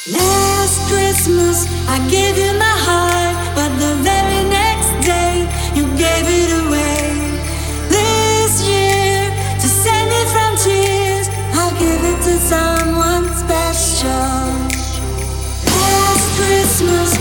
Last Christmas I gave you my heart, but the very next day you gave it away. This year, to save me from tears, I'll give it to someone special. Last Christmas